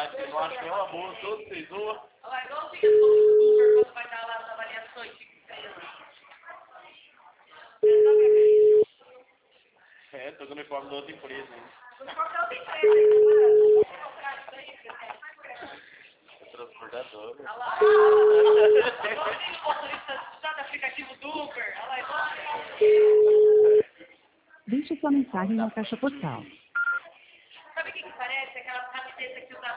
verdade, vocês não acham meu amor, todos vocês zoam. Olha lá, igual fica as fotos do Uber quando vai dar lá as avaliações de estrela. É, tô com o uniforme da outra empresa. O uniforme da outra empresa ainda, mano. Transportador. Olha lá, agora tem o motorista do aplicativo do Uber. Olha lá, igual. Deixe sua mensagem na caixa postal.